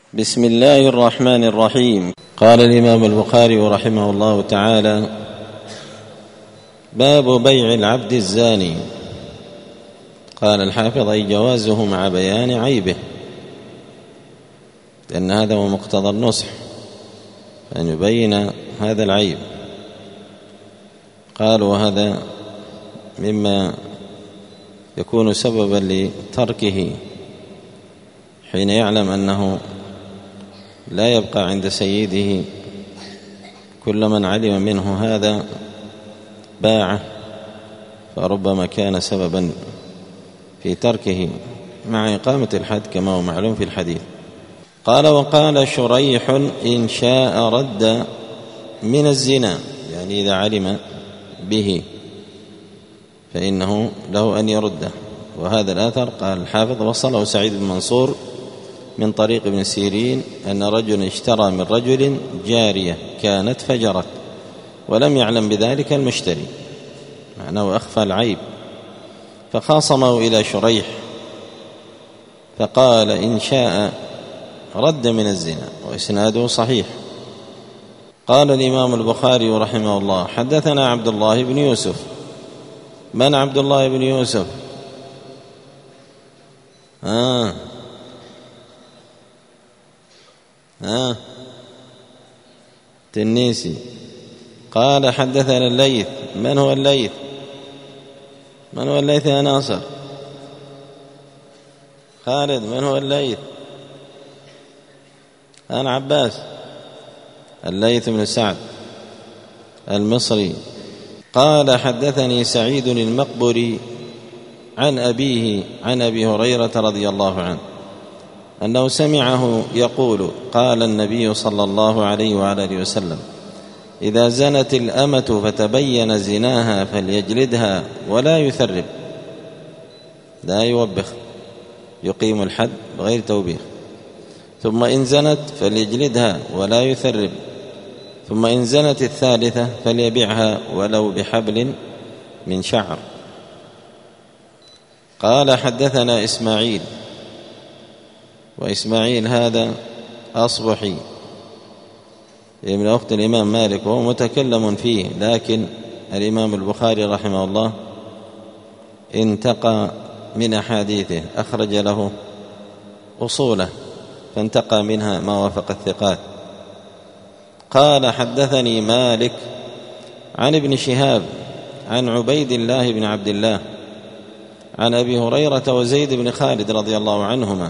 بسم الله الرحمن الرحيم. قال الإمام البخاري رحمه الله تعالى: باب بيع العبد الزاني. قال الحافظ: أي جوازه مع بيان عيبه، لأن هذا هو مقتضى النصح، أن يبين هذا العيب. قال: وهذا مما يكون سببا لتركه حين يعلم أنه لا يبقى عند سيده، كل من علم منه هذا باعه، فربما كان سببا في تركه مع إقامة الحد كما هو معلوم في الحديث. قال: وقال شريح: إن شاء رد من الزنا، يعني إذا علم به فإنه له أن يرده. وهذا الآثر قال الحافظ: وصله سعيد بن منصور من طريق ابن سيرين أن رجل اشترى من رجل جارية كانت فجرت ولم يعلم بذلك المشتري، معناه أخفى العيب، فخاصمه إلى شريح فقال: إن شاء رد من الزنا. وإسناده صحيح. قال الإمام البخاري رحمه الله: حدثنا عبد الله بن يوسف. من عبد الله بن يوسف؟ تنيسي. قال: حدثنا الليث. من هو الليث؟ من هو الليث يا ناصر؟ خالد. من هو الليث؟ أنا عباس. الليث بن سعد المصري. قال: حدثني سعيد المقبري عن أبيه عن أبي هريرة رضي الله عنه أنه سمعه يقول: قال النبي صلى الله عليه وعلى آله وسلم: إذا زنت الأمة فتبين زناها فليجلدها ولا يثرب، لا يوبخ، يقيم الحد بغير توبيخ. ثم إن زنت فليجلدها ولا يثرب. ثم إن زنت الثالثة فليبيعها ولو بحبل من شعر. قال: حدثنا إسماعيل. وإسماعيل هذا أصبحي ابن أخت الإمام مالك، وهو متكلم فيه، لكن الإمام البخاري رحمه الله انتقى من أحاديثه، أخرج له أصوله فانتقى منها ما وافق الثقات. قال: حدثني مالك عن ابن شهاب عن عبيد الله بن عبد الله عن أبي هريرة وزيد بن خالد رضي الله عنهما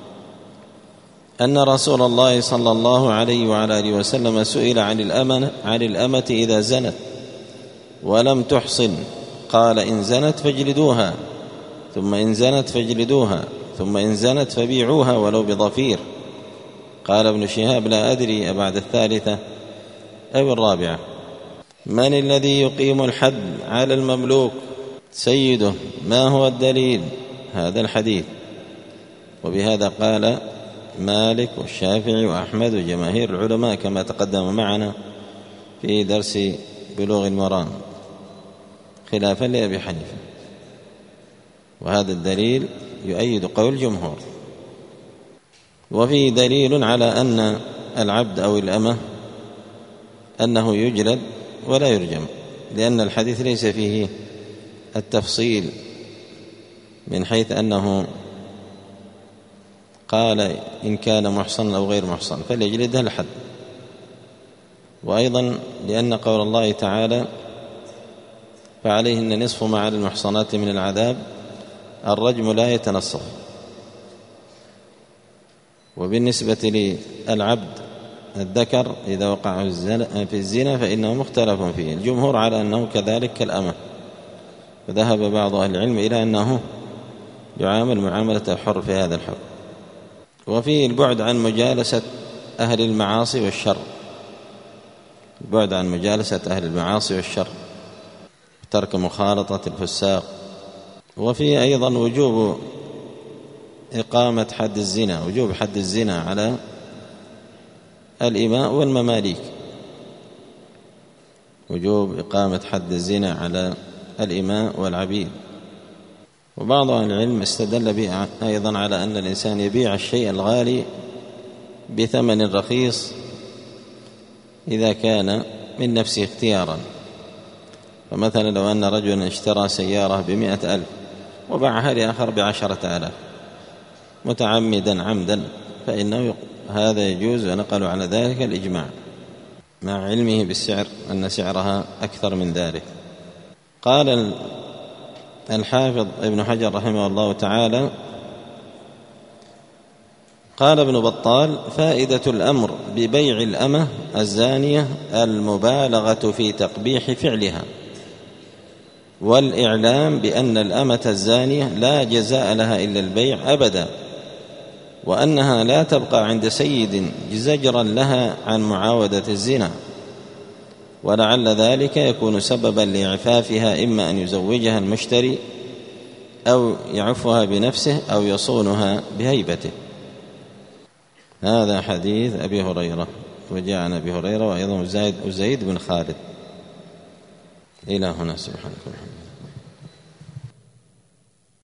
أن رسول الله صلى الله عليه وعلى آله وسلم سئل عن الأمة إذا زنت ولم تحصن، قال: إن زنت فاجلدوها، ثم إن زنت فاجلدوها، ثم إن زنت فبيعوها ولو بضفير. قال ابن شهاب: لا أدري أبعد الثالثة أو الرابعة. من الذي يقيم الحد على المملوك؟ سيده. ما هو الدليل؟ هذا الحديث. وبهذا قال مالك والشافعي وأحمد وجماهير العلماء كما تقدم معنا في درس بلوغ المرام، خلافا لأبي حنيفة. وهذا الدليل يؤيد قول الجمهور. وفيه دليل على أن العبد أو الأمة أنه يجلد ولا يرجم، لأن الحديث ليس فيه التفصيل من حيث أنه قال إن كان محصنا أو غير محصن فليجلده الحد. وأيضا لأن قول الله تعالى: فعليهن نصف ما على المحصنات من العذاب، الرجم لا يتنصف. وبالنسبة للعبد الذكر إذا وقع في الزنا فإنه مختلف فيه، الجمهور على أنه كذلك كالأمة، وذهب بعض أهل العلم إلى أنه يعامل معاملة الحر في هذا الحر. وفيه البعد عن مجالسة أهل المعاصي والشر، البعد عن مجالسة أهل المعاصي والشر، ترك مخالطة الفساق. وفيه أيضا وجوب إقامة حد الزنا، وجوب حد الزنا على الإماء والمماليك، وجوب إقامة حد الزنا على الإماء والعبيد. وبعض أهل العلم استدل به أيضا على أن الإنسان يبيع الشيء الغالي بثمن رخيص إذا كان من نفسه اختيارا. فمثلا لو أن رجلا اشترى سيارة ب100,000 وباعها لآخر ب10,000 متعمدا عمدا، فإنه هذا يجوز، ونقلوا على ذلك الإجماع مع علمه بالسعر أن سعرها أكثر من ذلك. قال الحافظ ابن حجر رحمه الله تعالى: قال ابن بطال: فائدة الأمر ببيع الأمة الزانية المبالغة في تقبيح فعلها، والإعلام بأن الأمة الزانية لا جزاء لها إلا البيع أبدا، وأنها لا تبقى عند سيد زجرا لها عن معاودة الزنا، ولعل ذلك يكون سببا لإعفافها، إما أن يزوجها المشتري أو يعفها بنفسه أو يصونها بهيبته. هذا حديث أبي هريرة، وجاء عن أبي هريرة وأيضا زيد بن خالد. إلى هنا، سبحانك اللهم.